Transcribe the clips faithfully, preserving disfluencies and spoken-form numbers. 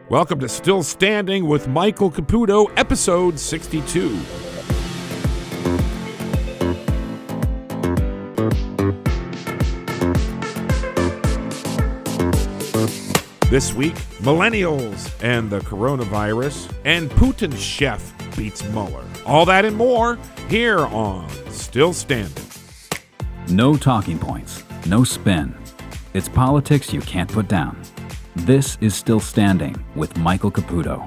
Welcome to Still Standing with Michael Caputo, episode sixty-two. This week, millennials and the coronavirus, and Putin's chef beats Mueller. All that and more here on Still Standing. No talking points, no spin. It's politics you can't put down. This is Still Standing with Michael Caputo.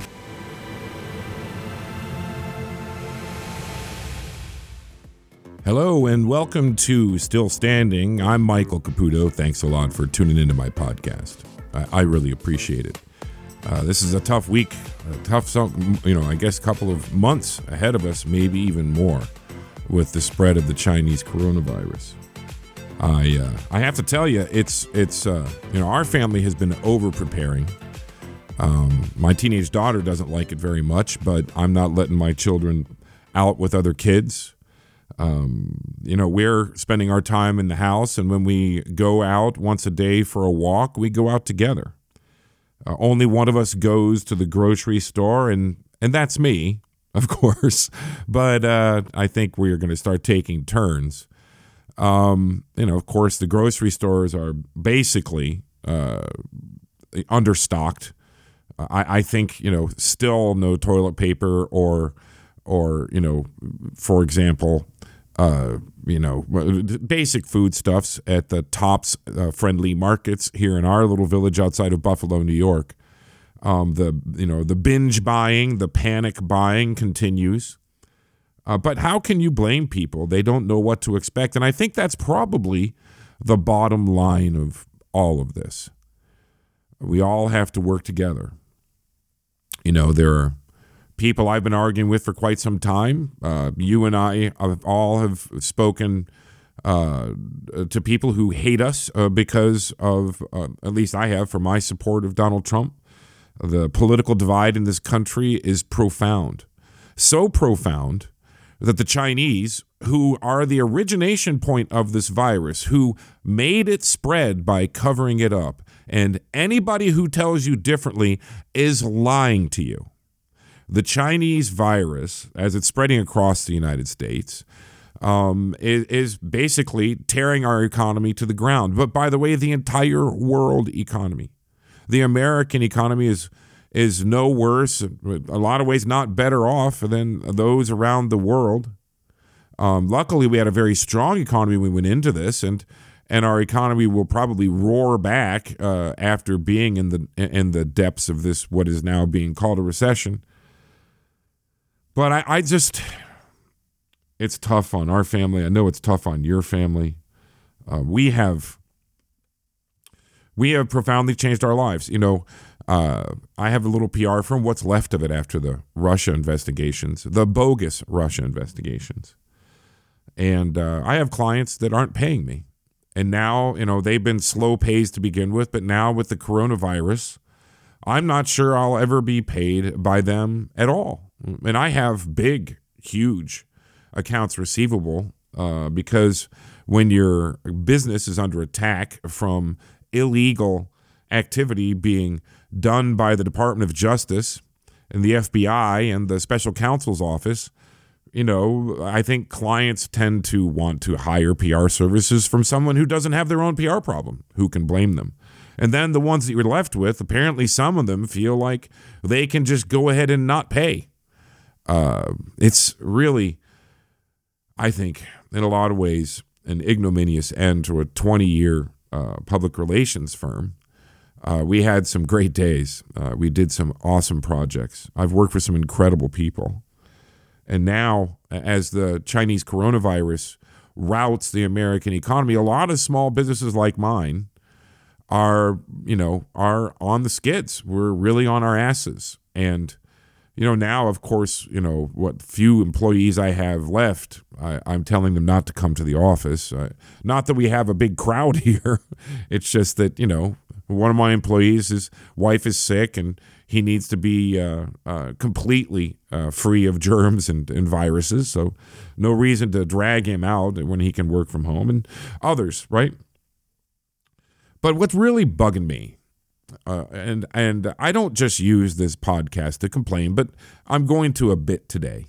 Hello and welcome to Still Standing. I'm Michael Caputo. Thanks a lot for tuning into my podcast. I, I really appreciate it. Uh, this is a tough week, a tough, you know, I guess a couple of months ahead of us, maybe even more, with the spread of the Chinese coronavirus. I uh, I have to tell you, it's it's uh, you know, our family has been over preparing. Um, my teenage daughter doesn't like it very much, but I'm not letting my children out with other kids. Um, you know, we're spending our time in the house, and when we go out once a day for a walk, we go out together. Uh, only one of us goes to the grocery store, and and that's me, of course. But uh, I think we're going to start taking turns. Um, you know, of course, the grocery stores are basically uh, understocked. I, I think, you know, still no toilet paper or, or you know, for example, uh, you know, basic foodstuffs at the Tops uh, friendly markets here in our little village outside of Buffalo, New York. Um, the, you know, the binge buying, the panic buying continues. Uh, but how can you blame people? They don't know what to expect. And I think that's probably the bottom line of all of this. We all have to work together. You know, there are people I've been arguing with for quite some time. Uh, you and I have all have spoken uh, to people who hate us uh, because of, uh, at least I have, for my support of Donald Trump. The political divide in this country is profound. So profound that the Chinese, who are the origination point of this virus, who made it spread by covering it up, and anybody who tells you differently is lying to you. The Chinese virus, as it's spreading across the United States, um, is, is basically tearing our economy to the ground. But by the way, the entire world economy. The American economy is is no worse, a lot of ways not better off than those around the world. Um, luckily, we had a very strong economy when we went into this, and and our economy will probably roar back uh, after being in the in the depths of this, what is now being called a recession. But I, I just, it's tough on our family. I know it's tough on your family. Uh, we have, we have profoundly changed our lives. You know, Uh, I have a little P R firm, what's left of it after the Russia investigations, the bogus Russia investigations. And uh, I have clients that aren't paying me. And now, you know, they've been slow pays to begin with, but now with the coronavirus, I'm not sure I'll ever be paid by them at all. And I have big, huge accounts receivable uh, because when your business is under attack from illegal activity being done by the Department of Justice and the F B I and the Special Counsel's Office, you know, I think clients tend to want to hire P R services from someone who doesn't have their own P R problem. Who can blame them? And then the ones that you're left with, apparently some of them feel like they can just go ahead and not pay. Uh, it's really, I think, in a lot of ways, an ignominious end to a twenty-year uh, public relations firm. Uh, we had some great days. Uh, we did some awesome projects. I've worked with some incredible people. And now, as the Chinese coronavirus routes the American economy, a lot of small businesses like mine are, you know, are on the skids. We're really on our asses. And, you know, now, of course, you know, what few employees I have left, I, I'm telling them not to come to the office. Uh, not that we have a big crowd here. It's just that, you know, one of my employees, his wife is sick, and he needs to be uh, uh, completely uh, free of germs and, and viruses. So no reason to drag him out when he can work from home, and others, right? But what's really bugging me uh, and and I don't just use this podcast to complain, but I'm going to a bit today.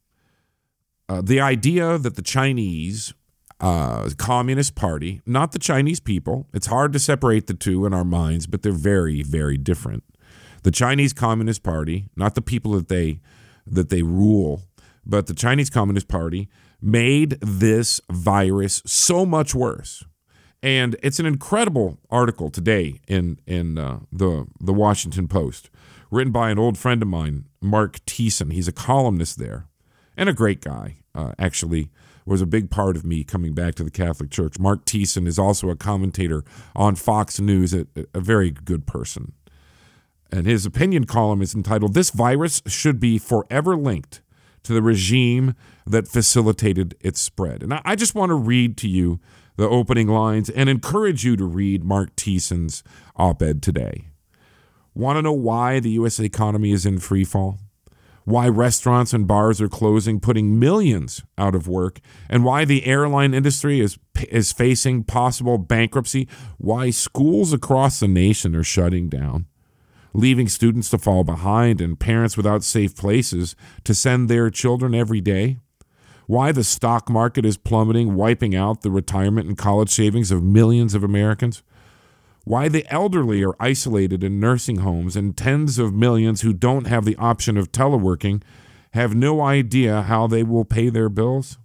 Uh, the idea that the Chinese uh, Communist Party, not the Chinese people, it's hard to separate the two in our minds, but they're very, very different. The Chinese Communist Party, not the people that they that they rule, but the Chinese Communist Party made this virus so much worse. And it's an incredible article today in in uh, the the Washington Post, written by an old friend of mine, Mark Thiessen. He's a columnist there, and a great guy. Uh, actually, was a big part of me coming back to the Catholic Church. Mark Thiessen is also a commentator on Fox News, a, a very good person. And his opinion column is entitled, "This Virus Should Be Forever Linked to the Regime That Facilitated Its Spread." And I, I just want to read to you the opening lines and encourage you to read Mark Thiessen's op-ed today. Want to know why the U S economy is in free fall? Why restaurants and bars are closing, putting millions out of work, and why the airline industry is is facing possible bankruptcy, why schools across the nation are shutting down, leaving students to fall behind and parents without safe places to send their children every day, why the stock market is plummeting, wiping out the retirement and college savings of millions of Americans, why the elderly are isolated in nursing homes, and tens of millions who don't have the option of teleworking have no idea how they will pay their bills?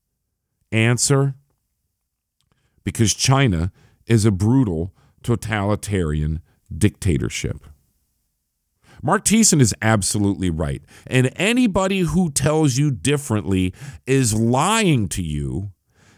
Answer: because China is a brutal, totalitarian dictatorship. Mark Thiessen is absolutely right, and anybody who tells you differently is lying to you,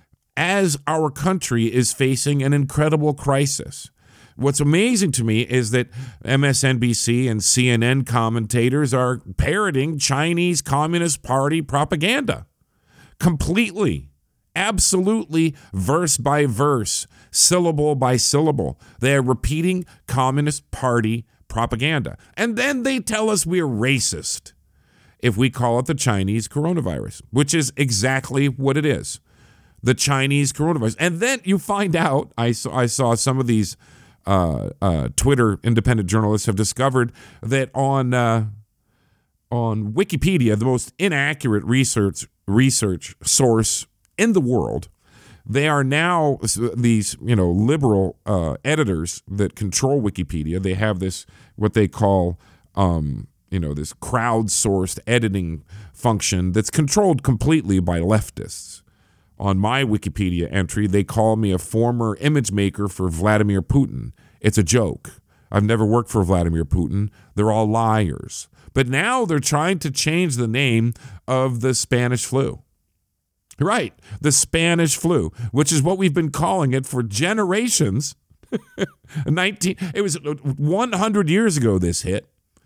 as our country is facing an incredible crisis. What's amazing to me is that M S N B C and C N N commentators are parroting Chinese Communist Party propaganda completely, absolutely, verse by verse, syllable by syllable. They are repeating Communist Party propaganda. And then they tell us we're racist if we call it the Chinese coronavirus, which is exactly what it is, the Chinese coronavirus. And then you find out, I saw, I saw some of these Uh, uh, Twitter independent journalists have discovered that on uh, on Wikipedia, the most inaccurate research research source in the world, they are now these you know liberal uh, editors that control Wikipedia. They have this what they call um, you know this crowdsourced editing function that's controlled completely by leftists. On my Wikipedia entry, they call me a former image maker for Vladimir Putin. It's a joke. I've never worked for Vladimir Putin. They're all liars. But now they're trying to change the name of the Spanish flu. Right, the Spanish flu, which is what we've been calling it for generations. nineteen It was one hundred years ago this hit.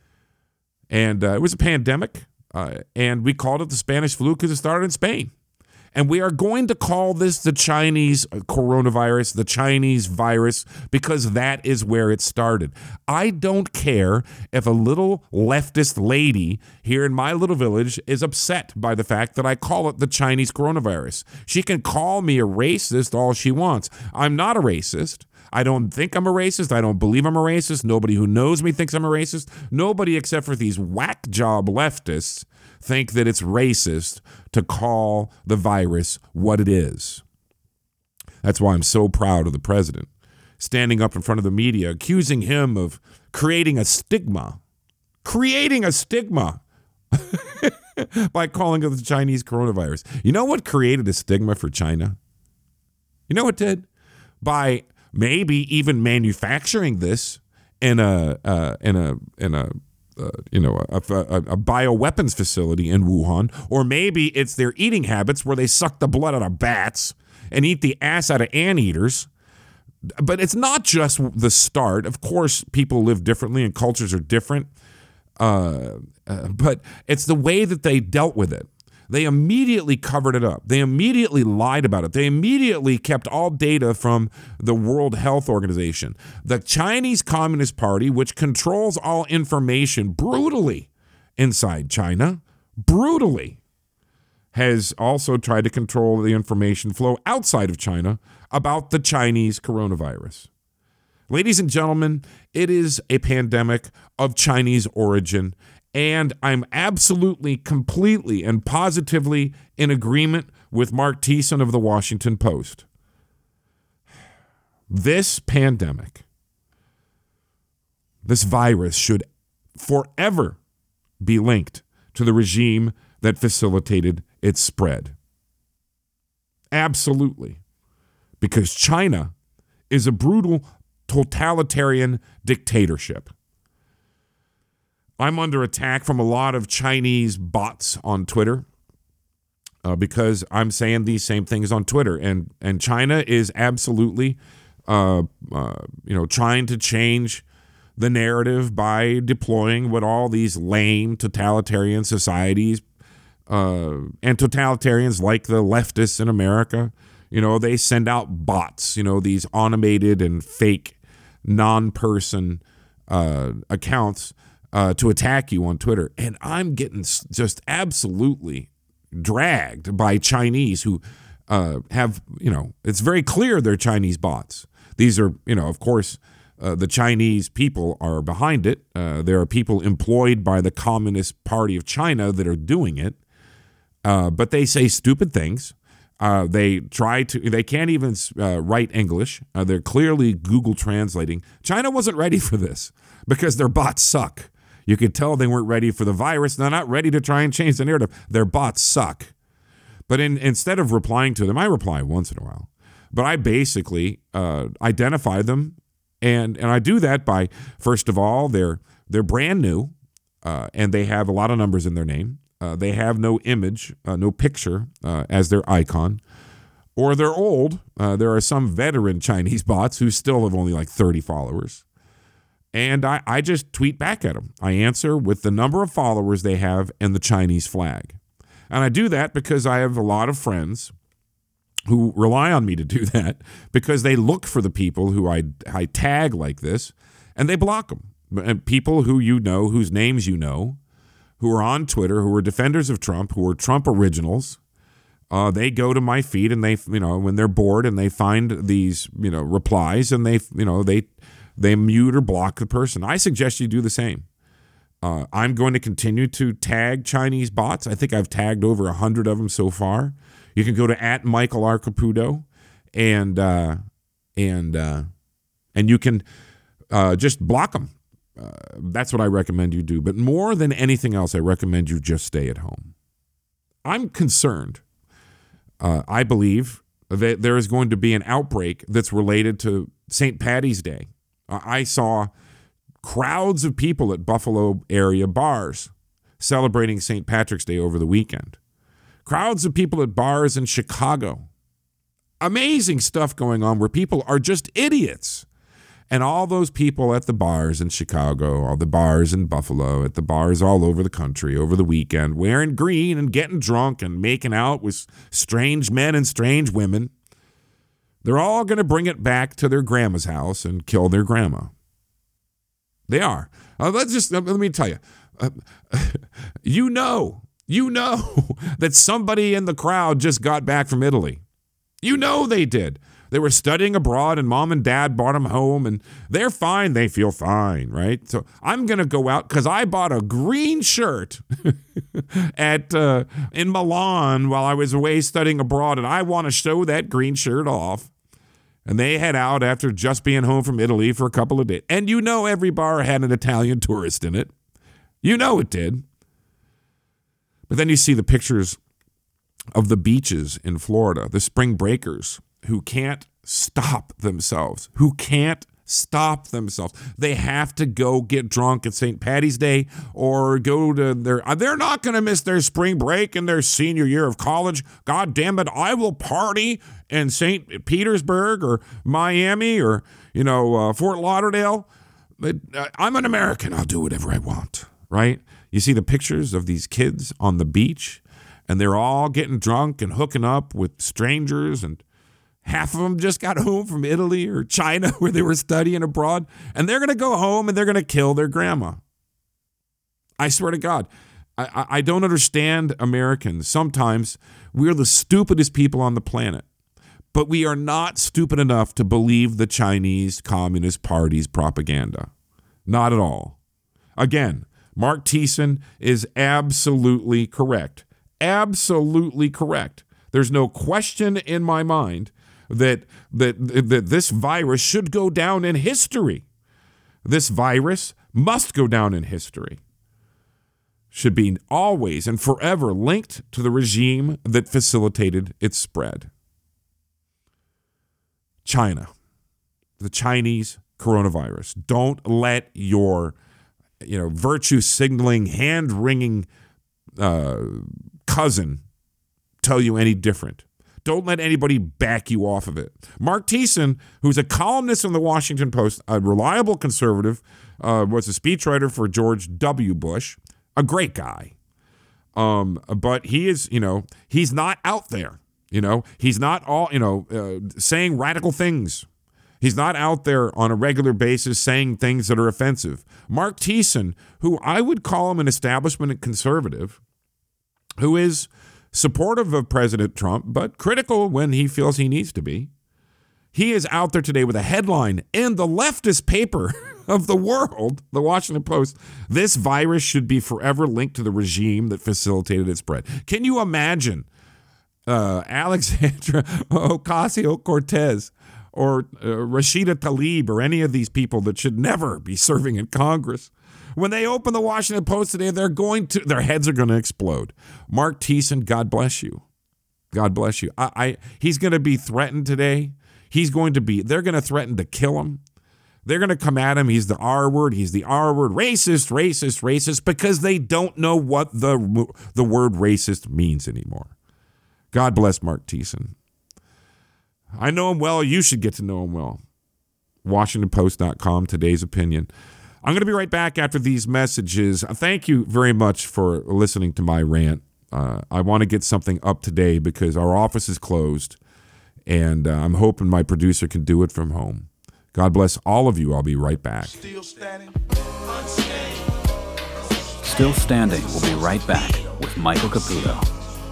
And uh, it was a pandemic. Uh, and we called it the Spanish flu because it started in Spain. And we are going to call this the Chinese coronavirus, the Chinese virus, because that is where it started. I don't care if a little leftist lady here in my little village is upset by the fact that I call it the Chinese coronavirus. She can call me a racist all she wants. I'm not a racist. I don't think I'm a racist. I don't believe I'm a racist. Nobody who knows me thinks I'm a racist. Nobody except for these whack job leftists think that it's racist to call the virus what it is. That's why I'm so proud of the president, standing up in front of the media, accusing him of creating a stigma, creating a stigma by calling it the Chinese coronavirus. You know what created a stigma for China? You know what did? By maybe even manufacturing this in a uh, in a in a Uh, you know, a, a, a bioweapons facility in Wuhan, or maybe it's their eating habits where they suck the blood out of bats and eat the ass out of anteaters. But it's not just the start. Of course, people live differently and cultures are different. Uh, uh, but it's the way that they dealt with it. They immediately covered it up. They immediately lied about it. They immediately kept all data from the World Health Organization. The Chinese Communist Party, which controls all information brutally inside China, brutally, has also tried to control the information flow outside of China about the Chinese coronavirus. Ladies and gentlemen, it is a pandemic of Chinese origin, and I'm absolutely, completely, and positively in agreement with Mark Thiessen of the Washington Post. This pandemic, this virus should forever be linked to the regime that facilitated its spread. Absolutely. Because China is a brutal totalitarian dictatorship. I'm under attack from a lot of Chinese bots on Twitter uh, because I'm saying these same things on Twitter. And, and China is absolutely uh, uh, you know, trying to change the narrative by deploying what all these lame totalitarian societies uh, and totalitarians like the leftists in America, you know, they send out bots, you know, these automated and fake non-person uh, accounts uh, to attack you on Twitter. And I'm getting just absolutely dragged by Chinese who uh, have, you know, it's very clear they're Chinese bots. These are, you know, of course, Uh, the Chinese people are behind it. Uh, there are people employed by the Communist Party of China that are doing it. Uh, but they say stupid things. Uh, they try to, they can't even uh, write English. Uh, they're clearly Google translating. China wasn't ready for this because their bots suck. You could tell they weren't ready for the virus. They're not ready to try and change the narrative. Their bots suck. But in, instead of replying to them, I reply once in a while. But I basically uh, identify them. And and I do that by, first of all, they're they're brand new, uh, and they have a lot of numbers in their name. Uh, they have no image, uh, no picture uh, as their icon, or they're old. Uh, there are some veteran Chinese bots who still have only like thirty followers. And I, I just tweet back at them. I answer with the number of followers they have and the Chinese flag. And I do that because I have a lot of friends who rely on me to do that because they look for the people who I, I tag like this, and they block them. And people who you know, whose names you know, who are on Twitter, who are defenders of Trump, who are Trump originals, uh, they go to my feed and they, you know, when they're bored and they find these, you know, replies and they, you know, they they mute or block the person. I suggest you do the same. Uh, I'm going to continue to tag Chinese bots. I think I've tagged over a hundred of them so far. You can go to at Michael R. Caputo and uh, and uh, and you can uh, just block them. Uh, that's what I recommend you do. But more than anything else, I recommend you just stay at home. I'm concerned. Uh, I believe that there is going to be an outbreak that's related to Saint Paddy's Day. Uh, I saw crowds of people at Buffalo area bars celebrating Saint Patrick's Day over the weekend. Crowds of people at bars in Chicago. Amazing stuff going on where people are just idiots. And all those people at the bars in Chicago, all the bars in Buffalo, at the bars all over the country over the weekend, wearing green and getting drunk and making out with strange men and strange women. They're all going to bring it back to their grandma's house and kill their grandma. They are. Uh, let's just, let me tell you. Uh, you know. You know that somebody in the crowd just got back from Italy. You know they did. They were studying abroad and mom and dad brought them home and they're fine. They feel fine, right? So I'm going to go out because I bought a green shirt at uh, in Milan while I was away studying abroad, and I want to show that green shirt off. And they head out after just being home from Italy for a couple of days. And you know every bar had an Italian tourist in it. You know it did. But then you see the pictures of the beaches in Florida, the spring breakers who can't stop themselves, who can't stop themselves. They have to go get drunk at Saint Paddy's Day or go to their, they're not going to miss their spring break in their senior year of college. God damn it, I will party in Saint Petersburg or Miami or, you know, uh, Fort Lauderdale. But, uh, I'm an American. I'll do whatever I want, right? You see the pictures of these kids on the beach, and they're all getting drunk and hooking up with strangers, and half of them just got home from Italy or China where they were studying abroad, and they're going to go home and they're going to kill their grandma. I swear to God, I, I, I don't understand Americans. Sometimes we're the stupidest people on the planet. But we are not stupid enough to believe the Chinese Communist Party's propaganda. Not at all. Again, Mark Thiessen is absolutely correct. Absolutely correct. There's no question in my mind that, that, that this virus should go down in history. This virus must go down in history. Should be always and forever linked to the regime that facilitated its spread. China, the Chinese coronavirus. Don't let your, you know, virtue signaling, hand wringing uh, cousin tell you any different. Don't let anybody back you off of it. Mark Thiessen, who's a columnist in the Washington Post, a reliable conservative, uh, was a speechwriter for George W. Bush, a great guy. Um, but he is, you know, he's not out there. You know, he's not all, you know, uh, saying radical things. He's not out there on a regular basis saying things that are offensive. Mark Thiessen, who I would call him an establishment conservative, who is supportive of President Trump, but critical when he feels he needs to be. He is out there today with a headline in the leftist paper of the world, the Washington Post. This virus should be forever linked to the regime that facilitated its spread. Can you imagine uh, Alexandra Ocasio-Cortez or uh, Rashida Tlaib or any of these people that should never be serving in Congress? When they open the Washington Post today, they're going to, their heads are going to explode. Mark Thiessen, God bless you. God bless you. I, I he's going to be threatened today. He's going to be, they're going to threaten to kill him. They're going to come at him. He's the R word. He's the R word. Racist, racist, racist, because they don't know what the, the word racist means anymore. God bless Mark Thiessen. I know him well. You should get to know him well. Washington Post dot com, today's opinion. I'm going to be right back after these messages. Thank you very much for listening to my rant. Uh, I want to get something up today because our office is closed, and uh, I'm hoping my producer can do it from home. God bless all of you. I'll be right back. Still Standing. Still Standing. We'll be right back with Michael Caputo.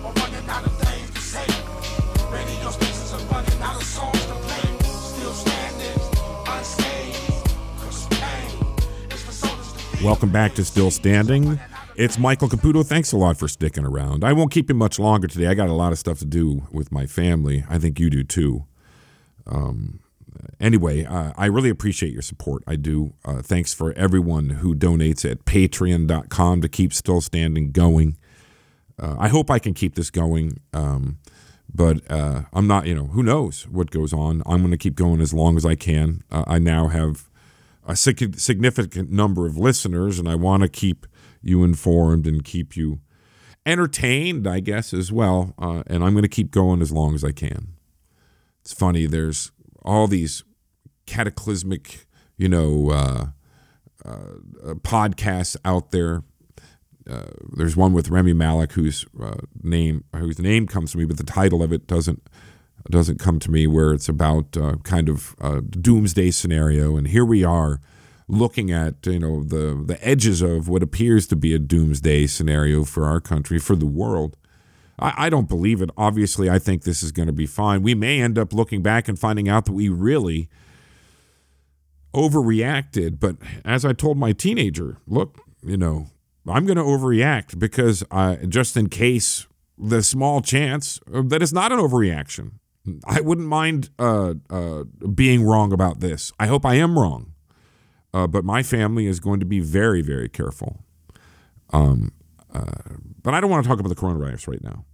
Welcome back to Still Standing. It's Michael Caputo. Thanks a lot for sticking around. I won't keep you much longer today. I got a lot of stuff to do with my family. I think you do too. Um, anyway, uh, I really appreciate your support. I do. Uh, thanks for everyone who donates at patreon dot com to keep Still Standing going. Uh, I hope I can keep this going. Um, but uh, I'm not, you know, who knows what goes on. I'm going to keep going as long as I can. Uh, I now have a significant number of listeners, and I want to keep you informed and keep you entertained, I guess, as well. Uh, and I'm going to keep going as long as I can. It's funny. There's all these cataclysmic, you know, uh, uh, podcasts out there. Uh, there's one with Remy Malik, whose uh, name whose name comes to me, but the title of it doesn't. doesn't come to me, where it's about uh, kind of a doomsday scenario. And here we are looking at, you know, the, the edges of what appears to be a doomsday scenario for our country, for the world. I, I don't believe it. Obviously, I think this is going to be fine. We may end up looking back and finding out that we really overreacted. But as I told my teenager, look, you know, I'm going to overreact because I, just in case the small chance that it's not an overreaction. I wouldn't mind uh, uh, being wrong about this. I hope I am wrong. Uh, but my family is going to be very, very careful. Um, uh, but I don't want to talk about the coronavirus right now.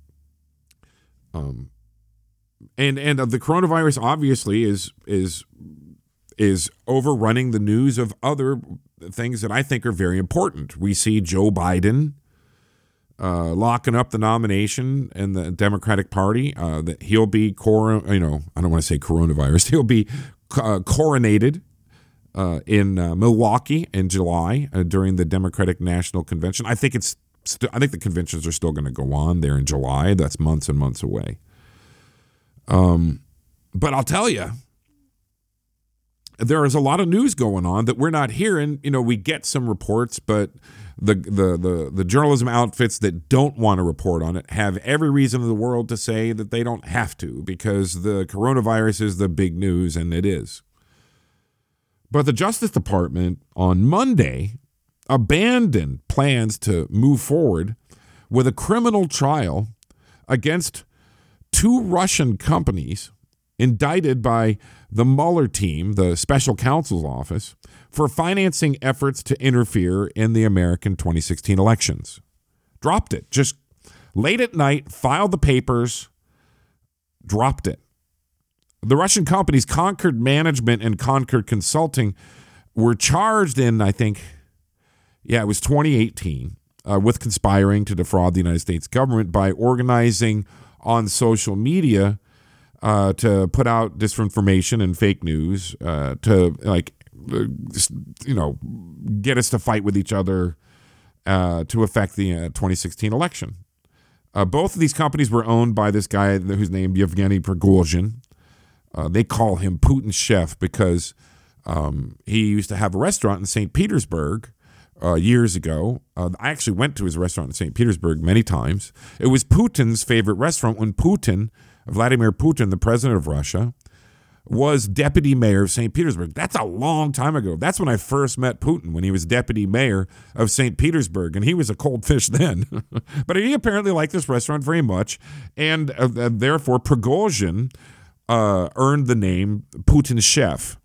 Um, and and uh, the coronavirus obviously is is is overrunning the news of other things that I think are very important. We see Joe Biden Uh, locking up the nomination in the Democratic Party, uh, that he'll be, cor- you know, I don't want to say coronavirus, he'll be uh, coronated uh, in uh, Milwaukee in July uh, during the Democratic National Convention. I think it's, st- I think the conventions are still going to go on there in July. That's months and months away. Um, but I'll tell you, there is a lot of news going on that we're not hearing. You know, we get some reports, but the, the, the, the journalism outfits that don't want to report on it have every reason in the world to say that they don't have to because the coronavirus is the big news, and it is. But the Justice Department on Monday abandoned plans to move forward with a criminal trial against two Russian companies indicted by the Mueller team, the special counsel's office, for financing efforts to interfere in the American twenty sixteen elections. Dropped it. Just late at night, filed the papers, dropped it. The Russian companies Concord Management and Concord Consulting were charged in, I think, yeah, it was twenty eighteen, uh, with conspiring to defraud the United States government by organizing on social media uh, to put out disinformation and fake news uh, to, like, uh, you know, get us to fight with each other uh, to affect the uh, twenty sixteen election. Uh, both of these companies were owned by this guy who's named Yevgeny Prigozhin. Uh, they call him Putin's chef because um, he used to have a restaurant in Saint Petersburg uh, years ago. Uh, I actually went to his restaurant in Saint Petersburg many times. It was Putin's favorite restaurant when Putin, Vladimir Putin, the president of Russia, was deputy mayor of Saint Petersburg. That's a long time ago. That's when I first met Putin, when he was deputy mayor of Saint Petersburg, and he was a cold fish then. But he apparently liked this restaurant very much, and uh, uh, therefore Prigozhin Uh, earned the name Putin's chef.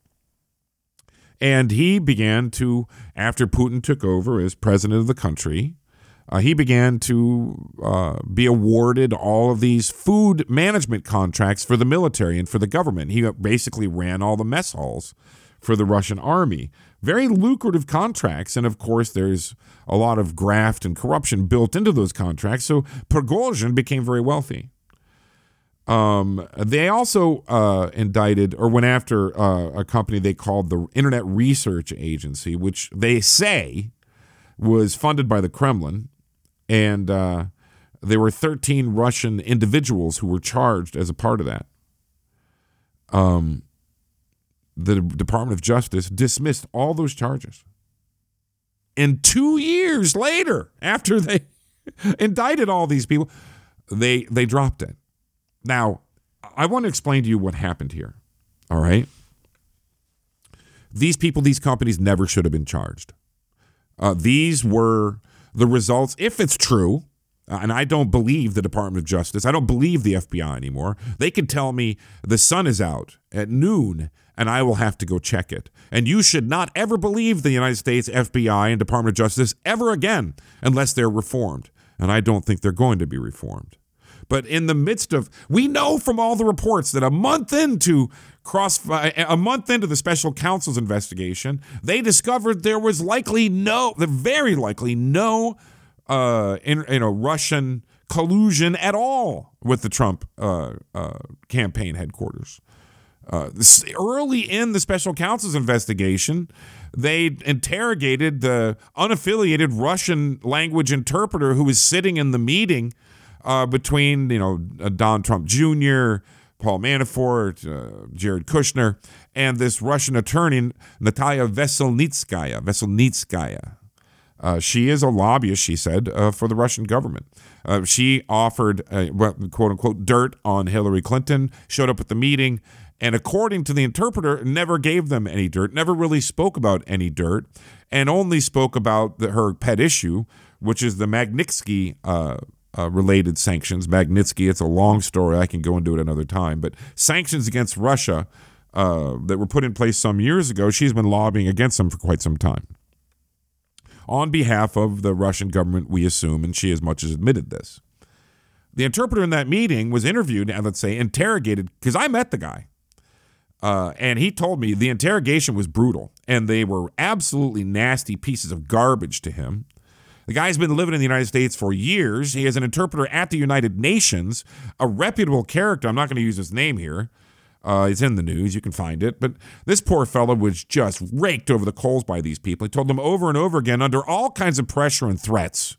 And he began to, after Putin took over as president of the country, uh, he began to uh, be awarded all of these food management contracts for the military and for the government. He basically ran all the mess halls for the Russian army. Very lucrative contracts. And of course, there's a lot of graft and corruption built into those contracts. So Prigozhin became very wealthy. Um, they also uh, indicted or went after uh, a company they called the Internet Research Agency, which they say was funded by the Kremlin. And uh, there were thirteen Russian individuals who were charged as a part of that. Um, the Department of Justice dismissed all those charges. And two years later, after they indicted all these people, they they dropped it. Now, I want to explain to you what happened here, all right? These people, these companies never should have been charged. Uh, these were the results, if it's true, uh, and I don't believe the Department of Justice, I don't believe the F B I anymore. They can tell me the sun is out at noon, and I will have to go check it. And you should not ever believe the United States F B I and Department of Justice ever again unless they're reformed. And I don't think they're going to be reformed. But in the midst of, we know from all the reports that a month into cross, a month into the special counsel's investigation, they discovered there was likely no, the very likely no, uh, in, you know, Russian collusion at all with the Trump uh, uh, campaign headquarters. Uh, this, early in the special counsel's investigation, they interrogated the unaffiliated Russian language interpreter who was sitting in the meeting Uh, between, you know, Don Trump Junior, Paul Manafort, uh, Jared Kushner, and this Russian attorney, Natalia Veselnitskaya. Veselnitskaya. Uh, she is a lobbyist, she said, uh, for the Russian government. Uh, she offered, uh, quote unquote, dirt on Hillary Clinton, showed up at the meeting, and according to the interpreter, never gave them any dirt, never really spoke about any dirt, and only spoke about the, her pet issue, which is the Magnitsky uh Uh, related sanctions. Magnitsky, it's a long story. I can go into it another time. But sanctions against Russia uh, that were put in place some years ago, she's been lobbying against them for quite some time. On behalf of the Russian government, we assume, and she as much as admitted this. The interpreter in that meeting was interviewed, and let's say interrogated, because I met the guy. Uh, and he told me the interrogation was brutal, and they were absolutely nasty pieces of garbage to him. The guy's been living in the United States for years. He is an interpreter at the United Nations, a reputable character. I'm not going to use his name here. Uh, it's in the news. You can find it. But this poor fellow was just raked over the coals by these people. He told them over and over again, under all kinds of pressure and threats.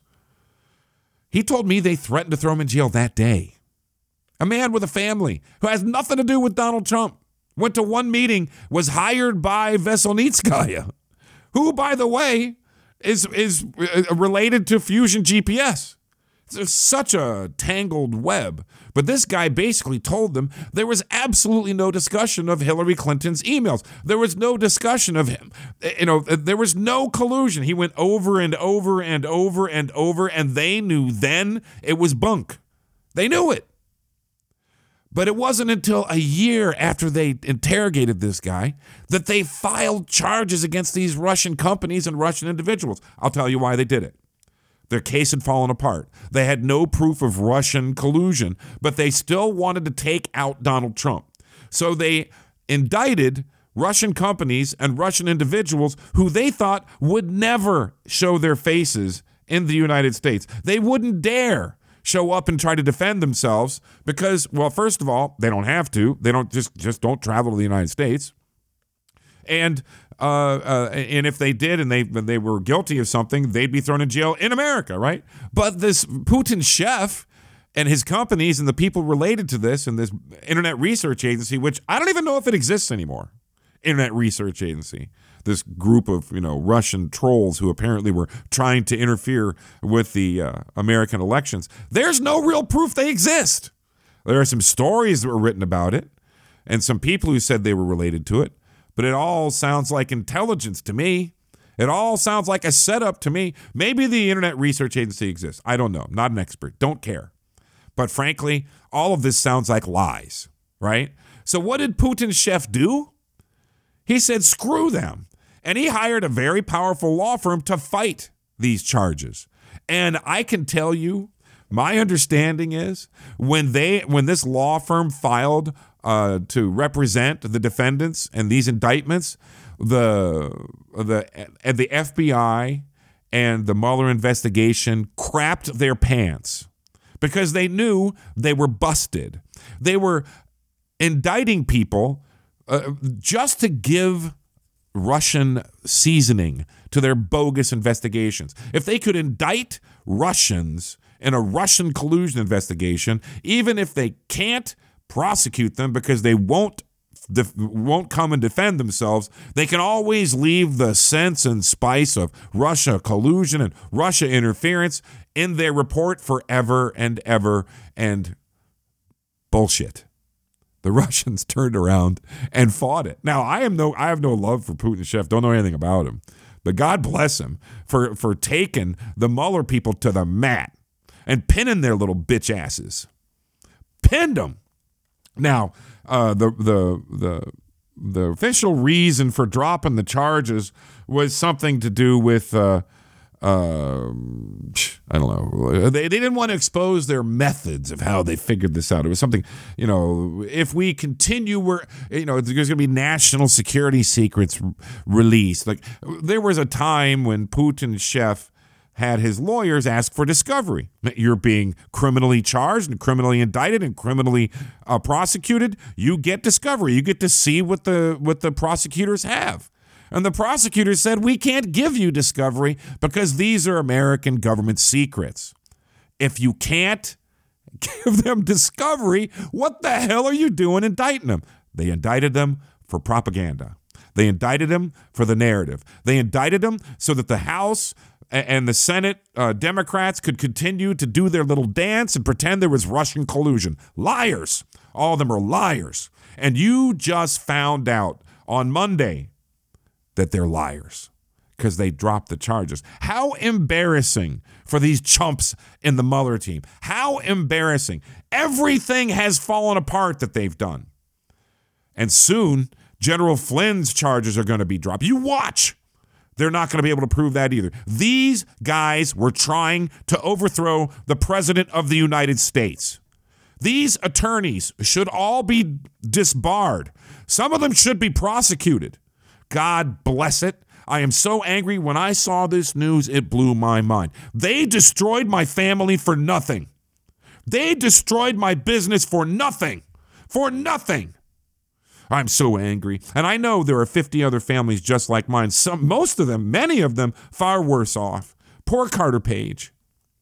He told me they threatened to throw him in jail that day. A man with a family who has nothing to do with Donald Trump. Went to one meeting, was hired by Veselnitskaya, who, by the way, is is related to Fusion G P S. It's such a tangled web. But this guy basically told them there was absolutely no discussion of Hillary Clinton's emails. There was no discussion of him. You know, there was no collusion. He went over and over and over and over, and they knew then it was bunk. They knew it. But it wasn't until a year after they interrogated this guy that they filed charges against these Russian companies and Russian individuals. I'll tell you why they did it. Their case had fallen apart. They had no proof of Russian collusion, but they still wanted to take out Donald Trump. So they indicted Russian companies and Russian individuals who they thought would never show their faces in the United States. They wouldn't dare show up and try to defend themselves because, well, first of all, they don't have to. They don't just, just don't travel to the United States. And uh, uh, and if they did and they they were guilty of something, they'd be thrown in jail in America, right? But this Putin chef and his companies and the people related to this and this Internet Research Agency, which I don't even know if it exists anymore, Internet Research Agency, this group of, you know, Russian trolls who apparently were trying to interfere with the uh, American elections. There's no real proof they exist. There are some stories that were written about it and some people who said they were related to it. But it all sounds like intelligence to me. It all sounds like a setup to me. Maybe the Internet Research Agency exists. I don't know. I'm not an expert. Don't care. But frankly, all of this sounds like lies, right? So what did Putin's chef do? He said, screw them. And he hired a very powerful law firm to fight these charges. And I can tell you, my understanding is when they when this law firm filed uh, to represent the defendants and these indictments, the the and the F B I and the Mueller investigation crapped their pants because they knew they were busted. They were indicting people uh, just to give Russian seasoning to their bogus investigations. If they could indict Russians in a Russian collusion investigation, even if they can't prosecute them because they won't def- won't come and defend themselves, they can always leave the sense and spice of Russia collusion and Russia interference in their report forever and ever. And bullshit. The Russians turned around and fought it. Now, I am no I have no love for Putin chef, don't know anything about him. But God bless him for, for taking the Mueller people to the mat and pinning their little bitch asses. Pinned them. Now, uh, the the the the official reason for dropping the charges was something to do with uh, uh, I don't know. They they didn't want to expose their methods of how they figured this out. It was something, you know, if we continue, we're, you know, there's going to be national security secrets released. Like there was a time when Putin's chef had his lawyers ask for discovery. You're being criminally charged and criminally indicted and criminally uh, prosecuted. You get discovery. You get to see what the what the prosecutors have. And the prosecutors said, we can't give you discovery because these are American government secrets. If you can't give them discovery, what the hell are you doing indicting them? They indicted them for propaganda. They indicted them for the narrative. They indicted them so that the House and the Senate uh, Democrats could continue to do their little dance and pretend there was Russian collusion. Liars. All of them are liars. And you just found out on Monday that they're liars because they dropped the charges. How embarrassing for these chumps in the Mueller team. How embarrassing. Everything has fallen apart that they've done. And soon, General Flynn's charges are going to be dropped. You watch. They're not going to be able to prove that either. These guys were trying to overthrow the president of the United States. These attorneys should all be disbarred. Some of them should be prosecuted. God bless it. I am so angry. When I saw this news, it blew my mind. They destroyed my family for nothing. They destroyed my business for nothing. For nothing. I'm so angry. And I know there are fifty other families just like mine. Some, most of them, many of them, far worse off. Poor Carter Page.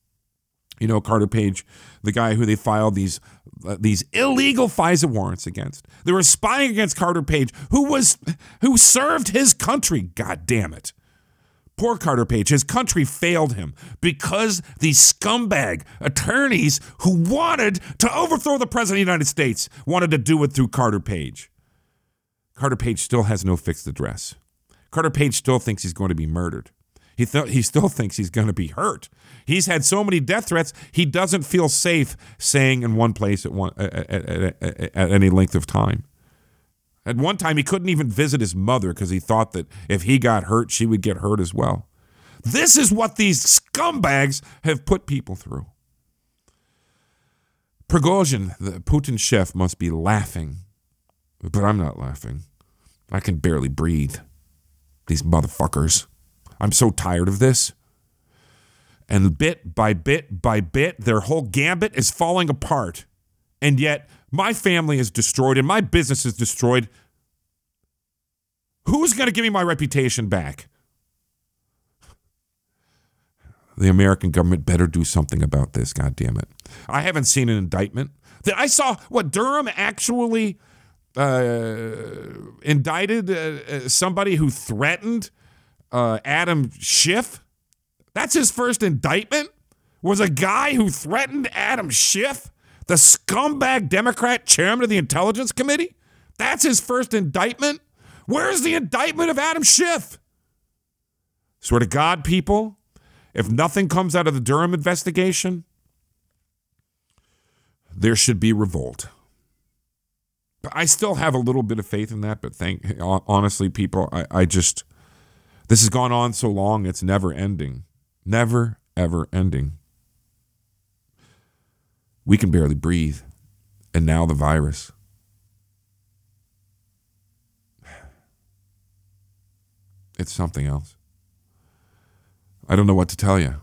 You know, Carter Page, the guy who they filed these uh, these illegal FISA warrants against. They were spying against Carter Page, who was who served his country. God damn it. Poor Carter Page. His country failed him because these scumbag attorneys who wanted to overthrow the president of the United States wanted to do it through Carter Page. Carter Page still has no fixed address. Carter Page still thinks he's going to be murdered. He th- he still thinks he's going to be hurt. He's had so many death threats, he doesn't feel safe staying in one place at, one, at, at, at, at any length of time. At one time, he couldn't even visit his mother because he thought that if he got hurt, she would get hurt as well. This is what these scumbags have put people through. Prigozhin, the Putin chef, must be laughing. But I'm not laughing. I can barely breathe. These motherfuckers. I'm so tired of this. And bit by bit by bit, their whole gambit is falling apart. And yet, my family is destroyed and my business is destroyed. Who's going to give me my reputation back? The American government better do something about this, goddammit. I haven't seen an indictment. I saw, what, Durham actually uh, indicted uh, somebody who threatened uh, Adam Schiff? That's his first indictment? Was a guy who threatened Adam Schiff, the scumbag Democrat chairman of the Intelligence Committee? That's his first indictment? Where's the indictment of Adam Schiff? Swear to God, people, if nothing comes out of the Durham investigation, there should be revolt. I still have a little bit of faith in that, but thank, honestly, people, I, I just, this has gone on so long, it's never ending. Never, ever ending. We can barely breathe. And now the virus. It's something else. I don't know what to tell you.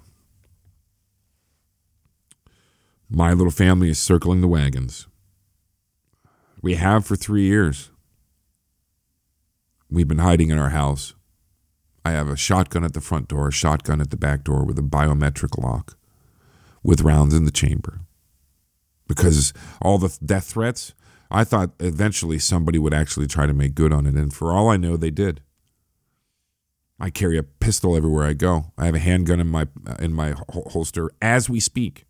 My little family is circling the wagons. We have for three years. We've been hiding in our house. I have a shotgun at the front door, a shotgun at the back door with a biometric lock, with rounds in the chamber. Because all the death threats, I thought eventually somebody would actually try to make good on it. And for all I know, they did. I carry a pistol everywhere I go. I have a handgun in my in my holster as we speak.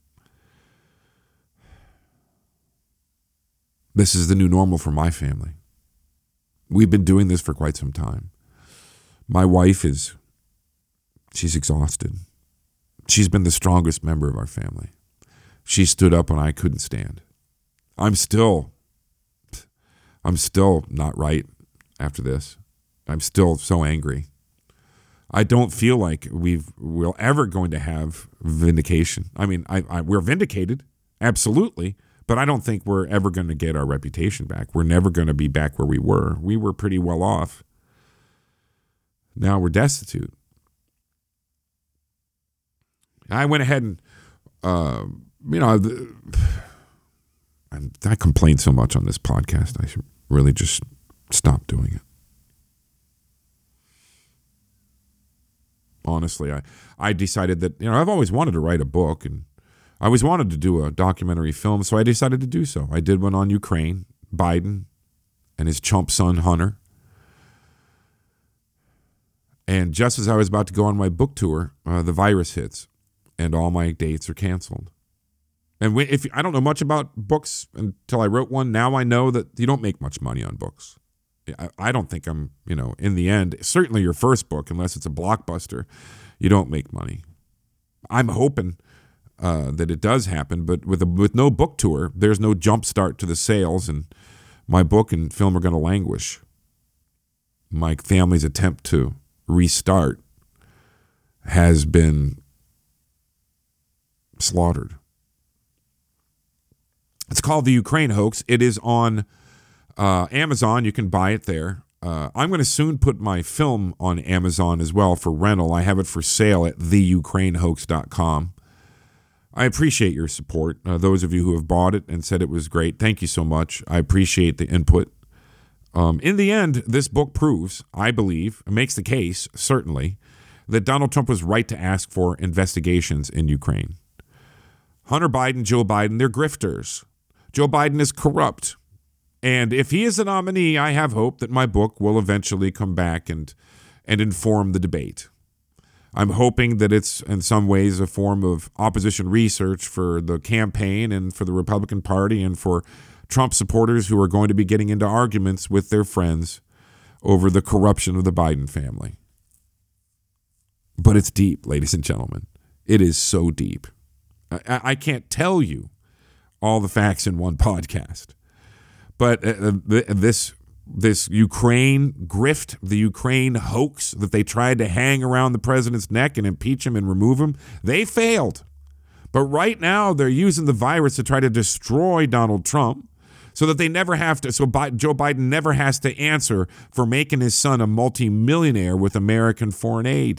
This is the new normal for my family. We've been doing this for quite some time. My wife is, she's exhausted. She's been the strongest member of our family. She stood up when I couldn't stand. I'm still, I'm still not right after this. I'm still so angry. I don't feel like we've, we're ever going to have vindication. I mean, I, I, we're vindicated, absolutely, but I don't think we're ever going to get our reputation back. We're never going to be back where we were. We were pretty well off. Now we're destitute. I went ahead and, uh, you know, the, I, I complain so much on this podcast. I should really just stop doing it. Honestly, I, I decided that, you know, I've always wanted to write a book and I always wanted to do a documentary film, so I decided to do so. I did one on Ukraine, Biden, and his chump son, Hunter. And just as I was about to go on my book tour, uh, the virus hits, and all my dates are canceled. And if I don't know much about books until I wrote one, now I know that you don't make much money on books. I, I don't think I'm, you know, in the end, certainly your first book, unless it's a blockbuster, you don't make money. I'm hoping uh, that it does happen, but with a, with no book tour, there's no jump start to the sales, and my book and film are going to languish. My family's attempt to restart has been slaughtered. It's called The Ukraine Hoax. It is on uh, Amazon. You can buy it there. Uh, I'm going to soon put my film on Amazon as well for rental. I have it for sale at the ukraine hoax dot com. I appreciate your support. Uh, those of you who have bought it and said it was great, thank you so much. I appreciate the input. Um, in the end, this book proves, I believe, makes the case, certainly, that Donald Trump was right to ask for investigations in Ukraine. Hunter Biden, Joe Biden, they're grifters. Joe Biden is corrupt. And if he is the nominee, I have hope that my book will eventually come back and, and inform the debate. I'm hoping that it's in some ways a form of opposition research for the campaign and for the Republican Party and for Trump supporters who are going to be getting into arguments with their friends over the corruption of the Biden family. But it's deep, ladies and gentlemen. It is so deep. I, I can't tell you all the facts in one podcast. But uh, this this Ukraine grift, the Ukraine hoax that they tried to hang around the president's neck and impeach him and remove him, they failed. But right now they're using the virus to try to destroy Donald Trump so that they never have to, so Bi- Joe Biden never has to answer for making his son a multimillionaire with American foreign aid.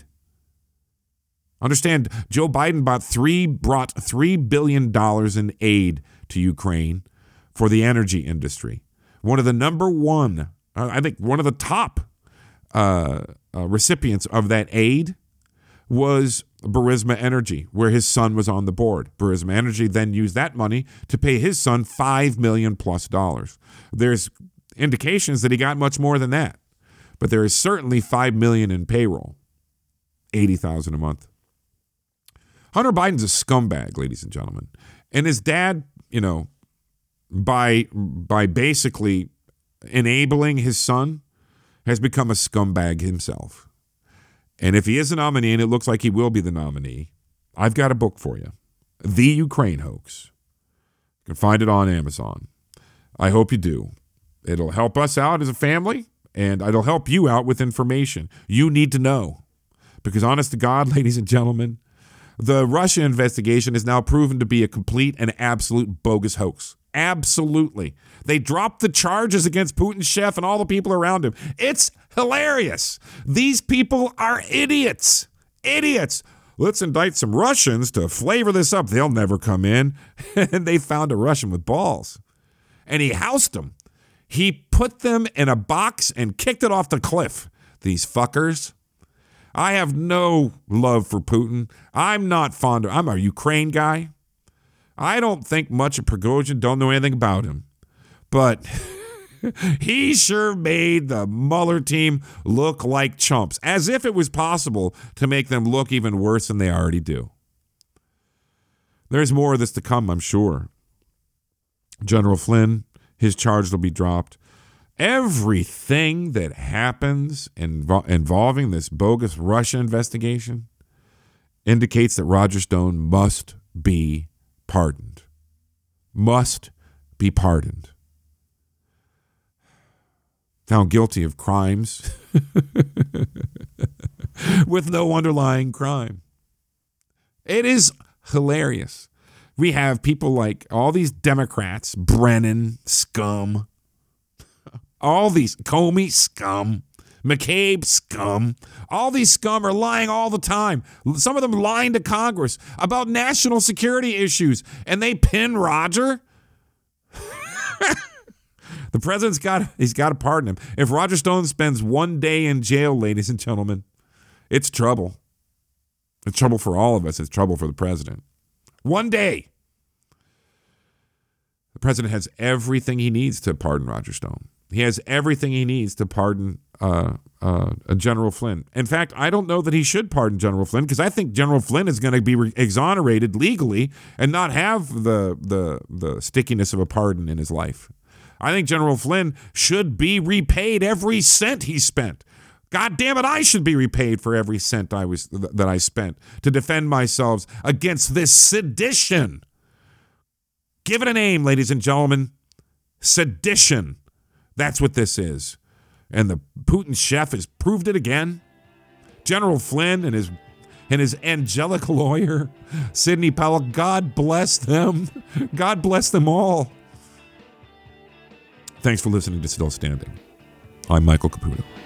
Understand, Joe Biden bought three, brought three billion dollars in aid to Ukraine for the energy industry. One of the number one, uh, I think one of the top uh, uh, recipients of that aid was Burisma Energy, where his son was on the board. Burisma Energy then used that money to pay his son five million dollars plus dollars. There's indications that he got much more than that, but there is certainly five million dollars in payroll, eighty thousand dollars a month. Hunter Biden's a scumbag, ladies and gentlemen. And his dad, you know, by by basically enabling his son, has become a scumbag himself. And if he is a nominee, and it looks like he will be the nominee, I've got a book for you. The Ukraine Hoax. You can find it on Amazon. I hope you do. It'll help us out as a family, and it'll help you out with information you need to know. Because honest to God, ladies and gentlemen, the Russia investigation is now proven to be a complete and absolute bogus hoax. Absolutely. They dropped the charges against Putin's chef and all the people around him. It's hilarious. These people are idiots. Idiots. Let's indict some Russians to flavor this up. They'll never come in. And they found a Russian with balls. And he housed them. He put them in a box and kicked it off the cliff. These fuckers. I have no love for Putin. I'm not fond of, I'm a Ukraine guy. I don't think much of Prigozhin, don't know anything about him. But he sure made the Mueller team look like chumps, as if it was possible to make them look even worse than they already do. There's more of this to come, I'm sure. General Flynn, his charge will be dropped. Everything that happens invo- involving this bogus Russia investigation indicates that Roger Stone must be pardoned. Must be pardoned. Found guilty of crimes with no underlying crime. It is hilarious. We have people like all these Democrats, Brennan, scum, all these Comey, scum, McCabe, scum. All these scum are lying all the time. Some of them lying to Congress about national security issues, and they pin Roger. The president's got, he's got to pardon him. If Roger Stone spends one day in jail, ladies and gentlemen, it's trouble. It's trouble for all of us. It's trouble for the president. One day. The president has everything he needs to pardon Roger Stone. He has everything he needs to pardon uh, uh, General Flynn. In fact, I don't know that he should pardon General Flynn because I think General Flynn is going to be re- exonerated legally and not have the, the the stickiness of a pardon in his life. I think General Flynn should be repaid every cent he spent. God damn it, I should be repaid for every cent I was th- that I spent to defend myself against this sedition. Give it a name, ladies and gentlemen. Sedition. That's what this is. And the Putin chef has proved it again. General Flynn and his and his angelic lawyer, Sidney Powell, God bless them. God bless them all. Thanks for listening to Still Standing. I'm Michael Caputo.